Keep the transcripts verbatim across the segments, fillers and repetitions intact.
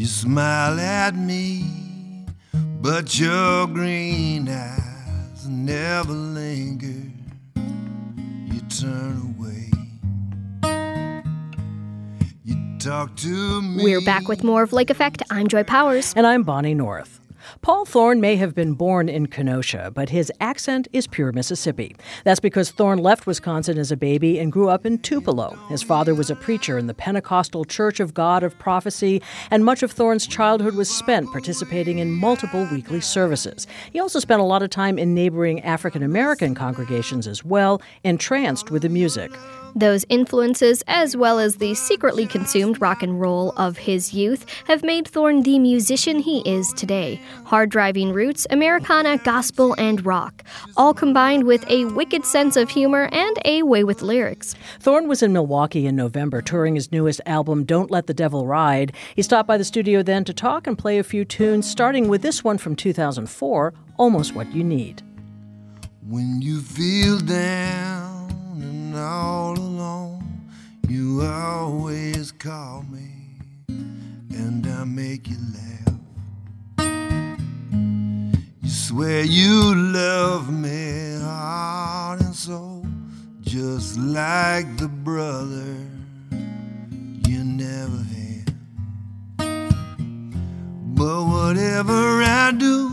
smile at me, but your green eyes never linger. You turn away. You talk to me. We're back with more of Lake Effect. I'm Joy Powers. And I'm Bonnie North. Paul Thorn may have been born in Kenosha, but his accent is pure Mississippi. That's because Thorn left Wisconsin as a baby and grew up in Tupelo. His father was a preacher in the Pentecostal Church of God of Prophecy, and much of Thorn's childhood was spent participating in multiple weekly services. He also spent a lot of time in neighboring African-American congregations as well, entranced with the music. Those influences, as well as the secretly consumed rock and roll of his youth, have made Thorn the musician he is today. Hard-driving roots, Americana, gospel, and rock, all combined with a wicked sense of humor and a way with lyrics. Thorn was in Milwaukee in November, touring his newest album, Don't Let the Devil Ride. He stopped by the studio then to talk and play a few tunes, starting with this one from two thousand four, Almost What You Need. When you feel down and all alone, you always call me, and I make you laugh. You swear you love me heart and soul, just like the brother you never had. But whatever I do,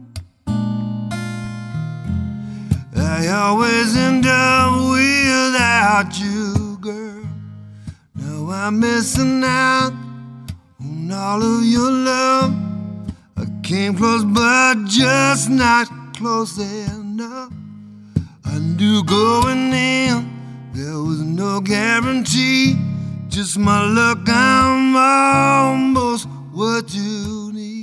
I always end up without you, girl. Now I'm missing out on all of your love. I came close, but just not close enough. I knew going in there was no guarantee. Just my luck, I'm almost what you need.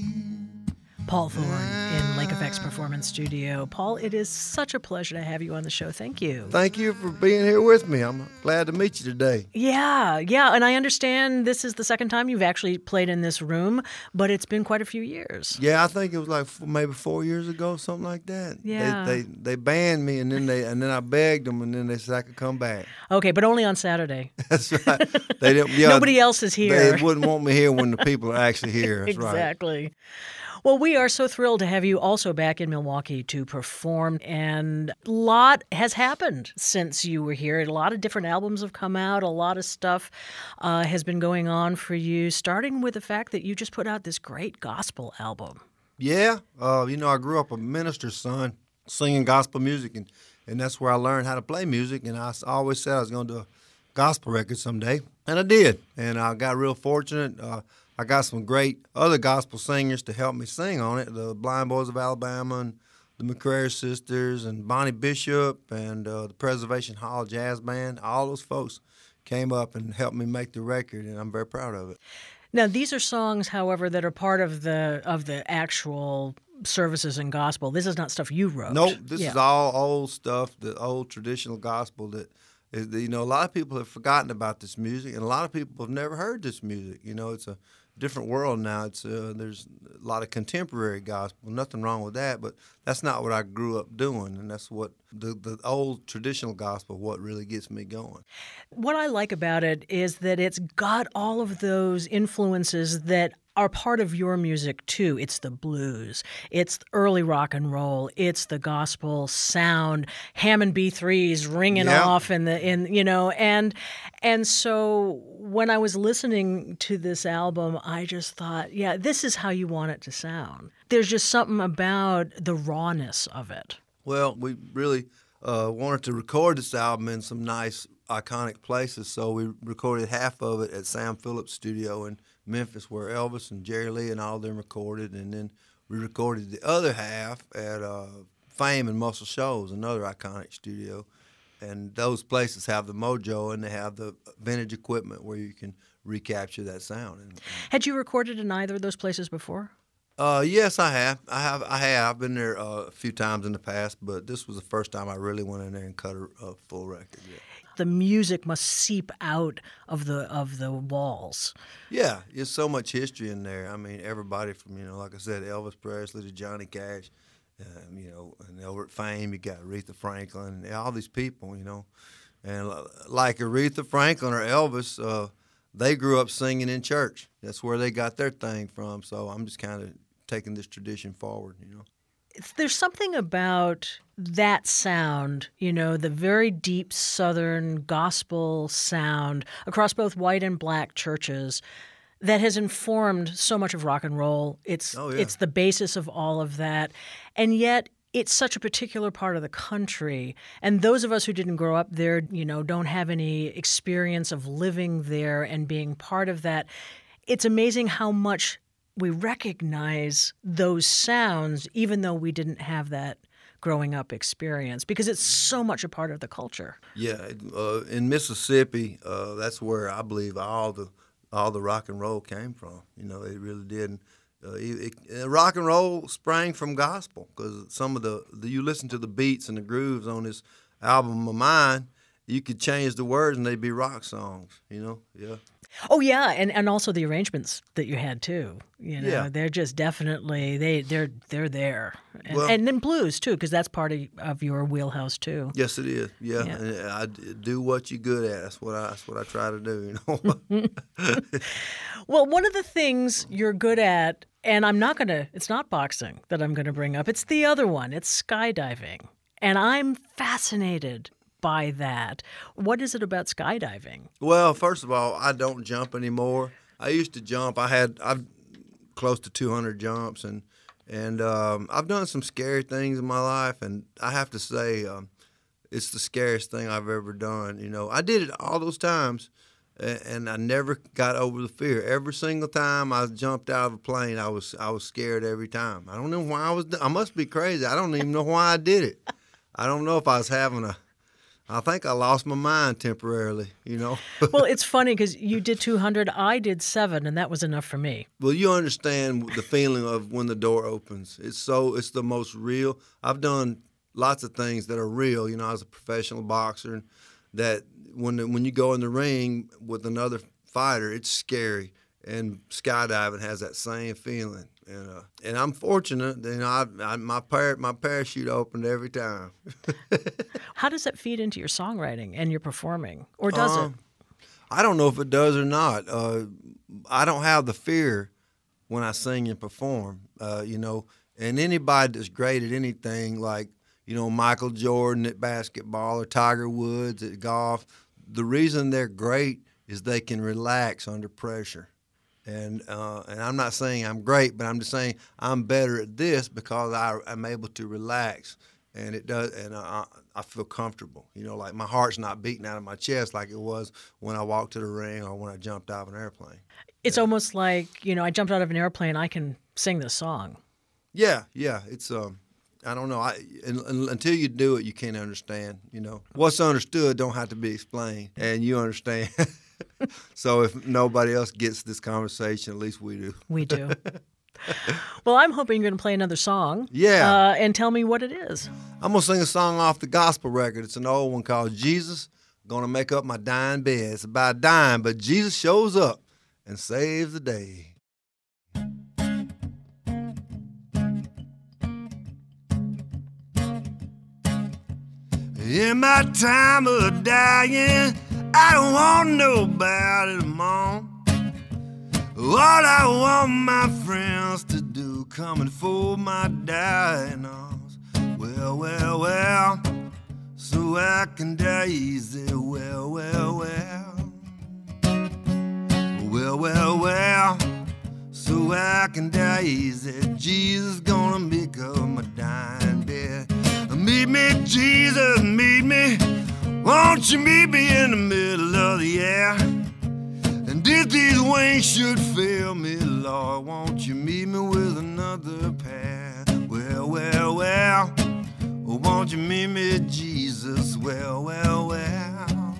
Paul Thorn in Lake Effect's Performance Studio. Paul, it is such a pleasure to have you on the show. Thank you. Thank you for being here with me. I'm glad to meet you today. Yeah, yeah, and I understand this is the second time you've actually played in this room, but it's been quite a few years. Yeah, I think it was like f- maybe four years ago, something like that. Yeah. They they, they banned me, and then they and then I begged them, and then they said I could come back. Okay, but only on Saturday. That's right. They didn't. Yeah, Nobody else is here. They wouldn't want me here when the people are actually here. That's right. Exactly. Well, we are so thrilled to have you also back in Milwaukee to perform, and a lot has happened since you were here. A lot of different albums have come out. A lot of stuff uh, has been going on for you, starting with the fact that you just put out this great gospel album. Yeah. Uh, you know, I grew up a minister's son singing gospel music, and, and that's where I learned how to play music, and I always said I was going to do a gospel record someday, and I did, and I got real fortunate. Uh, I got some great other gospel singers to help me sing on it, the Blind Boys of Alabama and the McCrary Sisters and Bonnie Bishop and uh, the Preservation Hall Jazz Band. All those folks came up and helped me make the record, and I'm very proud of it. Now, these are songs, however, that are part of the of the actual services in gospel. This is not stuff you wrote. Nope, this yeah. is all old stuff, the old traditional gospel that is, you know, a lot of people have forgotten about this music, and a lot of people have never heard this music. You know, it's a different world now. It's uh, there's a lot of contemporary gospel. Nothing wrong with that, but that's not what I grew up doing, and that's what the the old traditional gospel, what really gets me going. What I like about it is that it's got all of those influences that are part of your music too. It's the blues, it's early rock and roll, it's the gospel sound, Hammond B threes ringing yeah. off in the in you know, and and so when I was listening to this album, I just thought, yeah, this is how you want it to sound. There's just something about the rawness of it. Well, we really uh, wanted to record this album in some nice, iconic places, so we recorded half of it at Sam Phillips Studio in Memphis, where Elvis and Jerry Lee and all of them recorded, and then we recorded the other half at uh, Fame and Muscle Shoals, another iconic studio. And those places have the mojo, and they have the vintage equipment where you can recapture that sound. And, Had you recorded in either of those places before? Uh, yes, I have. I have. I have. I've been there uh, a few times in the past, but this was the first time I really went in there and cut a, a full record. Yeah. The music must seep out of the of the walls. Yeah, there's so much history in there. I mean, everybody from, you know, like I said, Elvis Presley to Johnny Cash, um, you know, and over at Fame, you got Aretha Franklin, and all these people, you know. And like Aretha Franklin or Elvis, uh, they grew up singing in church. That's where they got their thing from. So I'm just kind of taking this tradition forward, you know. It's, there's something about that sound, you know, the very deep Southern gospel sound across both white and black churches that has informed so much of rock and roll. It's oh, yeah. it's the basis of all of that. And yet it's such a particular part of the country. And those of us who didn't grow up there, you know, don't have any experience of living there and being part of that. It's amazing how much we recognize those sounds even though we didn't have that growing up experience because it's so much a part of the culture. Yeah, uh, in Mississippi, uh, that's where I believe all the all the rock and roll came from. You know, it really did. Uh, it, it, rock and roll sprang from gospel because some of the, the you listen to the beats and the grooves on this album of mine, you could change the words and they'd be rock songs. You know, yeah. Oh yeah, and, and also the arrangements that you had too. You know, yeah. they're just definitely they they're they're there, and, well, and then blues too, because that's part of, of your wheelhouse too. Yes, it is. Yeah, yeah. And I do what you're good at. That's what I that's what I try to do. You know. Well, one of the things you're good at, and I'm not gonna. It's not boxing that I'm gonna bring up. It's the other one. It's skydiving, and I'm fascinated by that. What is it about skydiving? Well, first of all, I don't jump anymore. I used to jump. I had I've close to two hundred jumps, and and um, I've done some scary things in my life, and I have to say um, it's the scariest thing I've ever done. You know, I did it all those times, and, and I never got over the fear. Every single time I jumped out of a plane, I was I was scared every time. I don't know why I was. I must be crazy. I don't even know why I did it. I don't know if I was having a I think I lost my mind temporarily, you know. Well, it's funny because you did two hundred, I did seven, and that was enough for me. Well, you understand the feeling of when the door opens. It's so it's the most real. I've done lots of things that are real. You know, I was a professional boxer, and that when the, when you go in the ring with another fighter, it's scary. And skydiving has that same feeling. And uh, and I'm fortunate. You know, I, I, my par- my parachute opened every time. How does that feed into your songwriting and your performing, or does um, it? I don't know if it does or not. Uh, I don't have the fear when I sing and perform. Uh, you know, and anybody that's great at anything, like you know Michael Jordan at basketball or Tiger Woods at golf, the reason they're great is they can relax under pressure. And uh, and I'm not saying I'm great, but I'm just saying I'm better at this because I, I'm able to relax, and it does, and I, I feel comfortable. You know, like my heart's not beating out of my chest like it was when I walked to the ring or when I jumped out of an airplane. It's yeah. almost like, you know, I jumped out of an airplane, I can sing this song. Yeah, yeah. It's um, I don't know. I and, and, until you do it, you can't understand. You know, what's understood don't have to be explained, and you understand. So if nobody else gets this conversation, at least we do. We do. Well, I'm hoping you're going to play another song. Yeah. Uh, and tell me what it is. I'm going to sing a song off the gospel record. It's an old one called Jesus, Gonna Make Up My Dying Bed. It's about dying, but Jesus shows up and saves the day. In my time of dying, I don't want nobody to mourn. All I want my friends to do, coming for my dying arms. Well, well, well, so I can die easy. Well, well, well. Well, well, well, so I can die easy. Jesus gonna make up my dying bed. Meet me, Jesus, meet me. Won't you meet me in the middle of the air? And if these wings should fail me, Lord, won't you meet me with another pair? Well, well, well, oh, won't you meet me, Jesus? Well, well, well.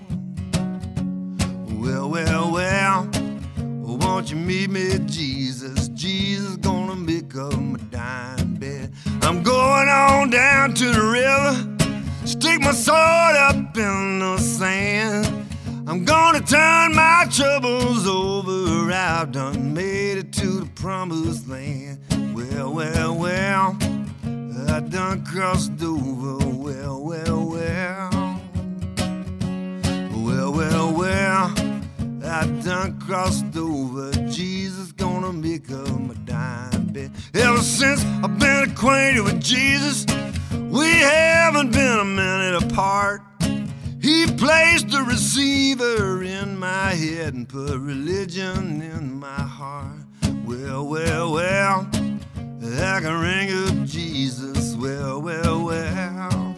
Well, well, well, oh, won't you meet me, Jesus? Jesus gonna make up my dying bed. I'm going on down to the river, stick my sword up in the sand. I'm gonna turn my troubles over. I've done made it to the promised land. Well, well, well, I done crossed over. Well, well, well. Well, well, well, I done crossed over. Jesus gonna make up my dime bet. Ever since I've been acquainted with Jesus, we haven't been a minute apart. He placed the receiver in my head and put religion in my heart. Well, well, well, I can ring up Jesus. Well, well, well.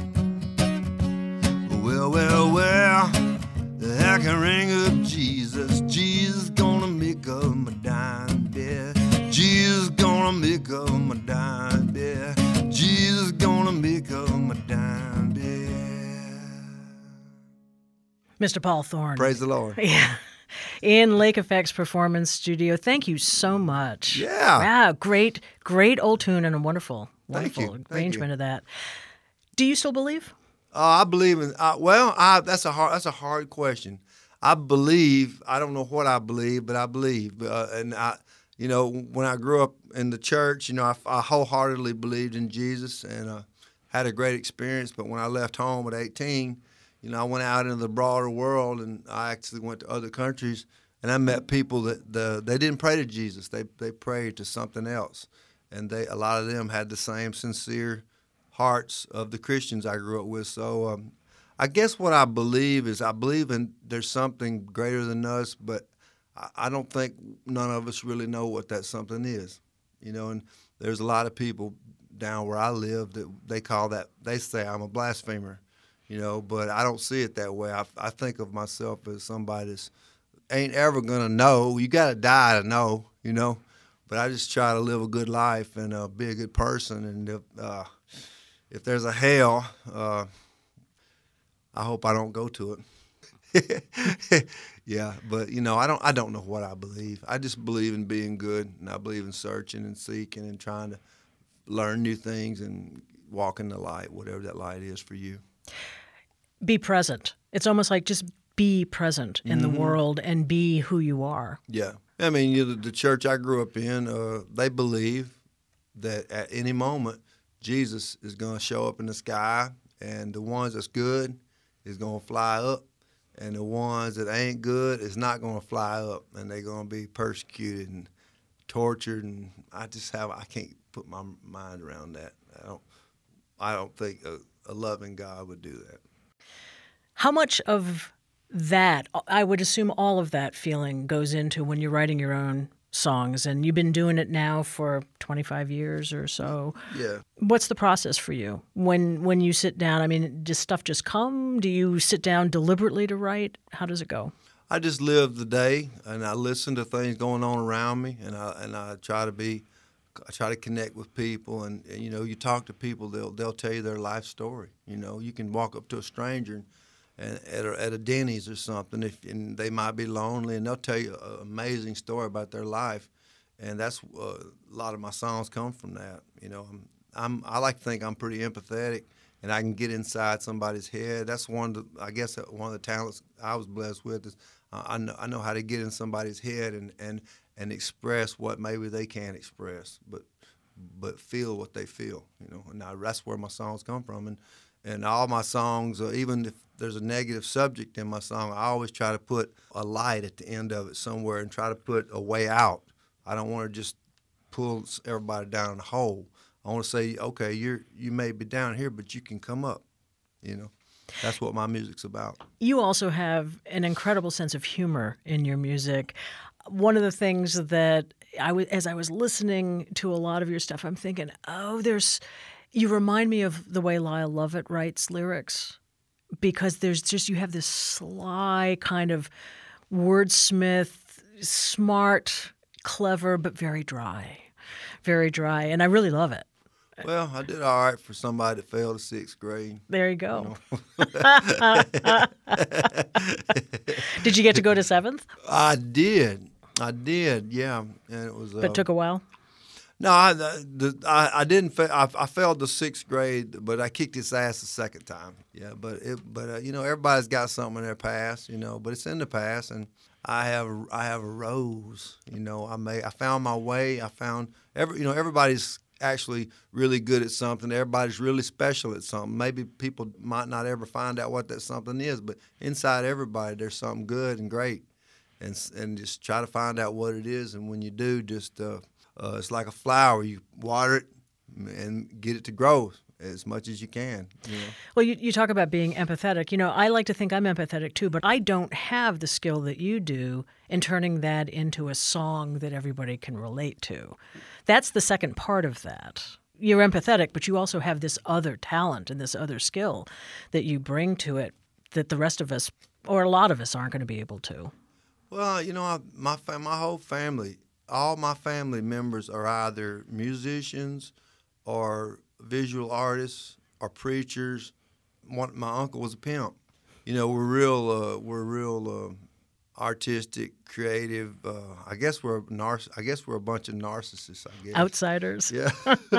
Well, well, well, I can ring up Jesus. Jesus gonna make up my dime bet. Jesus gonna make up my dime bet. Jesus gonna make up my dime bet. Mister Paul Thorn. Praise the Lord. Yeah. In Lake Effect's Performance Studio. Thank you so much. Yeah. Wow, great, great old tune and a wonderful, Thank wonderful you. Thank arrangement you. of that. Do you still believe? Uh, I believe in. Uh, well, I, that's a hard. That's a hard question. I believe. I don't know what I believe, but I believe. Uh, and I, you know, when I grew up in the church, you know, I, I wholeheartedly believed in Jesus and uh, had a great experience. But when I left home at eighteen, you know, I went out into the broader world, and I actually went to other countries, and I met people that the, they didn't pray to Jesus. They they prayed to something else, and they a lot of them had the same sincere hearts of the Christians I grew up with. So um, I guess what I believe is I believe in there's something greater than us, but I, I don't think none of us really know what that something is. You know, and there's a lot of people down where I live that they call that, they say I'm a blasphemer, you know, but I don't see it that way. I, I think of myself as somebody that's ain't ever going to know. You got to die to know, you know, but I just try to live a good life and uh, be a good person. And if, uh, if there's a hell, uh, I hope I don't go to it. Yeah, but you know, I don't. I don't know what I believe. I just believe in being good, and I believe in searching and seeking and trying to learn new things and walk in the light, whatever that light is for you. Be present. It's almost like just be present in Mm-hmm. the world and be who you are. Yeah, I mean, you know, the church I grew up in, uh, they believe that at any moment Jesus is going to show up in the sky, and the ones that's good is going to fly up, and the ones that ain't good is not going to fly up, and they're going to be persecuted and tortured. And I just have I can't put my mind around that. I don't I don't think a, a loving God would do that. How much of that, I would assume all of that feeling goes into when you're writing your own songs, and you've been doing it now for twenty-five years or so. Yeah. What's the process for you when when you sit down? I mean, does stuff just come? Do you sit down deliberately to write? How does it go? I just live the day, and I listen to things going on around me, and I and I try to be, I try to connect with people, and, and you know, you talk to people, they'll they'll tell you their life story. You know, you can walk up to a stranger and, and at a, at a Denny's or something, if and they might be lonely, and they'll tell you an amazing story about their life, and that's uh, a lot of my songs come from that. You know, I'm, I'm I like to think I'm pretty empathetic, and I can get inside somebody's head. That's one of the, I guess one of the talents I was blessed with is uh, I know I know how to get in somebody's head and and and express what maybe they can't express, but but feel what they feel. You know, and I, that's where my songs come from, and. And all my songs, uh, even if there's a negative subject in my song, I always try to put a light at the end of it somewhere and try to put a way out. I don't want to just pull everybody down a hole. I want to say, okay, you're you may be down here, but you can come up. You know, that's what my music's about. You also have an incredible sense of humor in your music. One of the things that I w- as I was listening to a lot of your stuff, I'm thinking, oh, there's. You remind me of the way Lyle Lovett writes lyrics, because there's just, you have this sly kind of wordsmith, smart, clever, but very dry, very dry. And I really love it. Well, I did all right for somebody that failed the sixth grade. There you go. You know? Did you get to go to seventh? I did. I did, yeah. And it was. But uh, took a while? No, I, the, I, I didn't. Fa- I, I failed the sixth grade, but I kicked his ass the second time. Yeah, but it, but uh, you know, everybody's got something in their past, you know. But it's in the past, and I have I have a rose. You know, I made I found my way. I found every you know everybody's actually really good at something. Everybody's really special at something. Maybe people might not ever find out what that something is, but inside everybody, there's something good and great. and and just try to find out what it is. And when you do, just uh, uh, it's like a flower. You water it and get it to grow as much as you can. You know? Well, you, you talk about being empathetic. You know, I like to think I'm empathetic too, but I don't have the skill that you do in turning that into a song that everybody can relate to. That's the second part of that. You're empathetic, but you also have this other talent and this other skill that you bring to it that the rest of us, or a lot of us, aren't going to be able to. Well, you know, I, my fa- my whole family, all my family members are either musicians or visual artists or preachers. One, my uncle was a pimp. You know, we're real, uh, we're real uh, artistic, creative. Uh, I guess we're narciss- I guess we're a bunch of narcissists. I guess Outsiders. Yeah.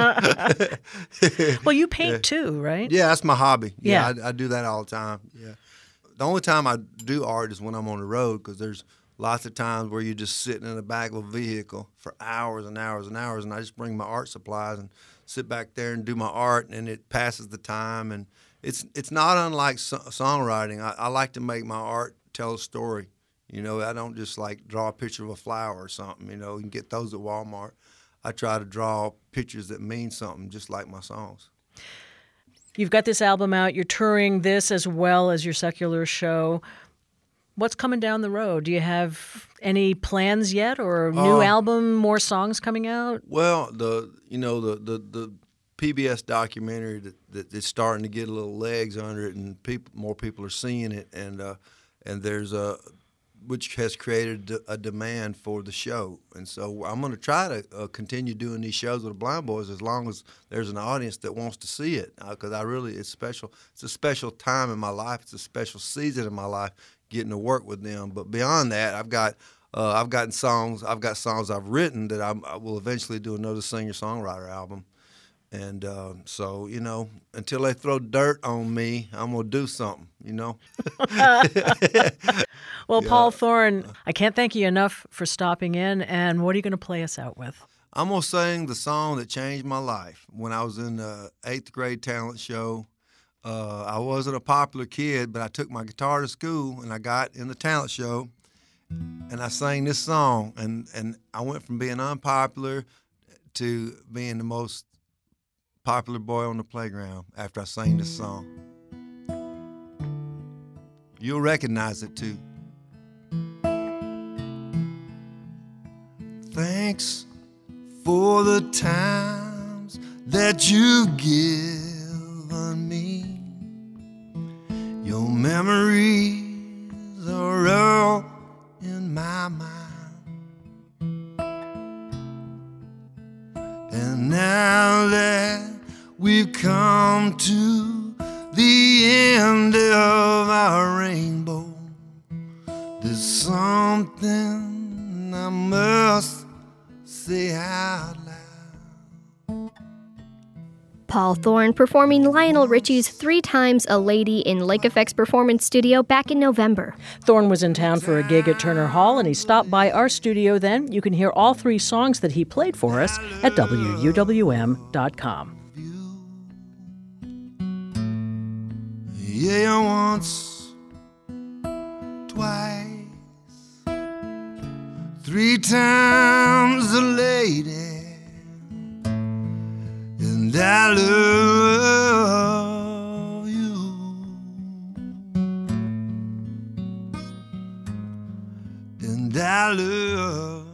Well, you paint yeah. too, right? Yeah, that's my hobby. Yeah, yeah. I, I do that all the time. Yeah. The only time I do art is when I'm on the road, because there's lots of times where you're just sitting in the back of a vehicle for hours and hours and hours, and I just bring my art supplies and sit back there and do my art, and it passes the time. And it's it's not unlike so- songwriting. I, I like to make my art tell a story. You know, I don't just like draw a picture of a flower or something. You know, you can get those at Walmart. I try to draw pictures that mean something, just like my songs. You've got this album out. You're touring this as well as your secular show. What's coming down the road? Do you have any plans yet, or a new uh, album, more songs coming out? Well, the you know the the, the P B S documentary that, that is starting to get a little legs under it, and people more people are seeing it, and uh, and there's a which has created a demand for the show, and so I'm going to try to uh, continue doing these shows with the Blind Boys as long as there's an audience that wants to see it, because uh, I really it's special. It's a special time in my life. It's a special season in my life, getting to work with them. But beyond that, I've got uh, I've gotten songs. I've got songs I've written that I'm, I will eventually do another singer-songwriter album. And uh, so, you know, until they throw dirt on me, I'm going to do something, you know. Well, yeah. Paul Thorn, I can't thank you enough for stopping in. And what are you going to play us out with? I'm going to sing the song that changed my life. When I was in the eighth grade talent show, uh, I wasn't a popular kid, but I took my guitar to school, and I got in the talent show, and I sang this song. And, and I went from being unpopular to being the most popular boy on the playground after I sang this song. You'll recognize it too. Thanks for the times that you've given me. Your memories are all in my mind. And now that we've come to the end of our rainbow, there's something I must say out loud. Paul Thorn performing Lionel Richie's Three Times a Lady in Lake Effects Performance Studio back in November. Thorn was in town for a gig at Turner Hall, and he stopped by our studio then. You can hear all three songs that he played for us at W U W M dot com. Yeah, once, twice, three times a lady, and I love you, and I love